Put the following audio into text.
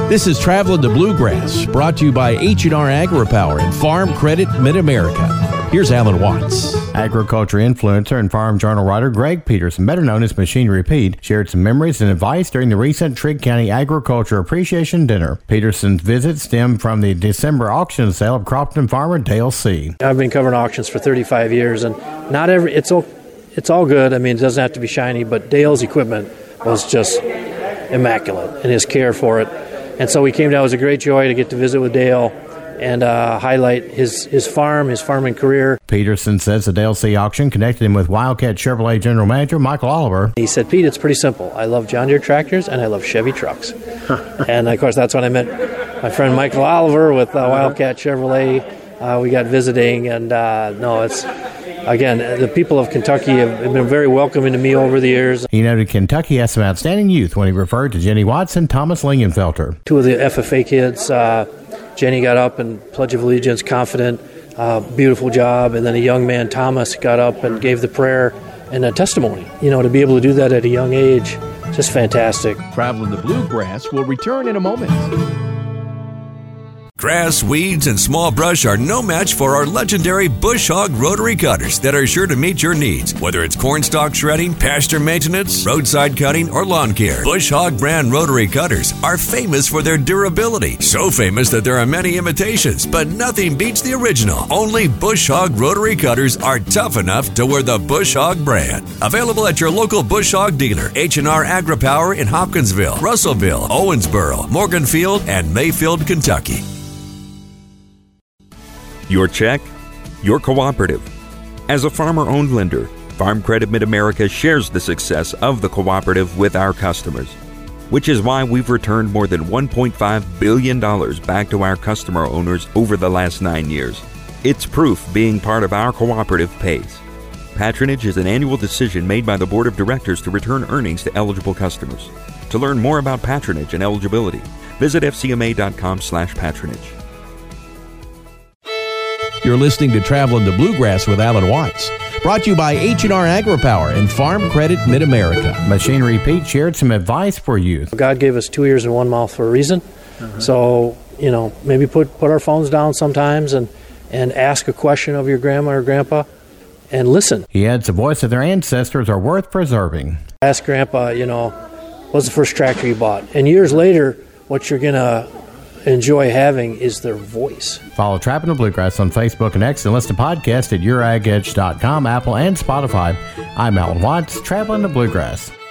This is Traveling the Bluegrass, brought to you by H&R AgriPower and Farm Credit Mid-America. Here's Alan Watts. Agriculture influencer and farm journal writer Greg Peterson, better known as Machinery Pete, shared some memories and advice during the recent Trigg County Agriculture Appreciation Dinner. Peterson's visit stemmed from the December auction sale of Crofton farmer Dale C. I've been covering auctions for 35 years, and not every it's all good. I mean, it doesn't have to be shiny, but Dale's equipment was just immaculate, and his care for it. And so we came down. It was a great joy to get to visit with Dale and highlight his farming career. Peterson says the Dale C auction connected him with Wildcat Chevrolet General Manager Michael Oliver. He said, "Pete, it's pretty simple. I love John Deere tractors and I love Chevy trucks." And of course, that's when I met my friend Michael Oliver with Wildcat Chevrolet. We got visiting, and again, the people of Kentucky have been very welcoming to me over the years. He noted Kentucky has some outstanding youth when he referred to Jenny Watts and Thomas Lingenfelter. Two of the FFA kids, Jenny got up and Pledge of Allegiance, confident, beautiful job, and then a young man, Thomas, got up and gave the prayer and a testimony. To be able to do that at a young age, just fantastic. Traveling the Bluegrass will return in a moment. Grass, weeds, and small brush are no match for our legendary Bush Hog rotary cutters that are sure to meet your needs. Whether it's cornstalk shredding, pasture maintenance, roadside cutting, or lawn care, Bush Hog brand rotary cutters are famous for their durability. So famous that there are many imitations, but nothing beats the original. Only Bush Hog rotary cutters are tough enough to wear the Bush Hog brand. Available at your local Bush Hog dealer, H&R AgriPower in Hopkinsville, Russellville, Owensboro, Morganfield, and Mayfield, Kentucky. Your check, your cooperative. As a farmer-owned lender, Farm Credit Mid-America shares the success of the cooperative with our customers, which is why we've returned more than $1.5 billion back to our customer owners over the last 9 years. It's proof being part of our cooperative pays. Patronage is an annual decision made by the Board of Directors to return earnings to eligible customers. To learn more about patronage and eligibility, visit fcma.com/patronage. You're listening to Traveling the Bluegrass with Alan Watts, brought to you by H&R AgriPower and Farm Credit Mid-America. Machinery Pete shared some advice for youth. God gave us 2 ears and 1 mouth for a reason. So, maybe put our phones down sometimes and ask a question of your grandma or grandpa and listen. He adds the voice of their ancestors are worth preserving. Ask grandpa, what's the first tractor you bought? And years later, what you're going to enjoy having is their voice. Follow Trapping the Bluegrass on Facebook and X and listen to podcasts at YourAgEdge.com, Apple, and Spotify. I'm Alan Watts, Traveling the Bluegrass.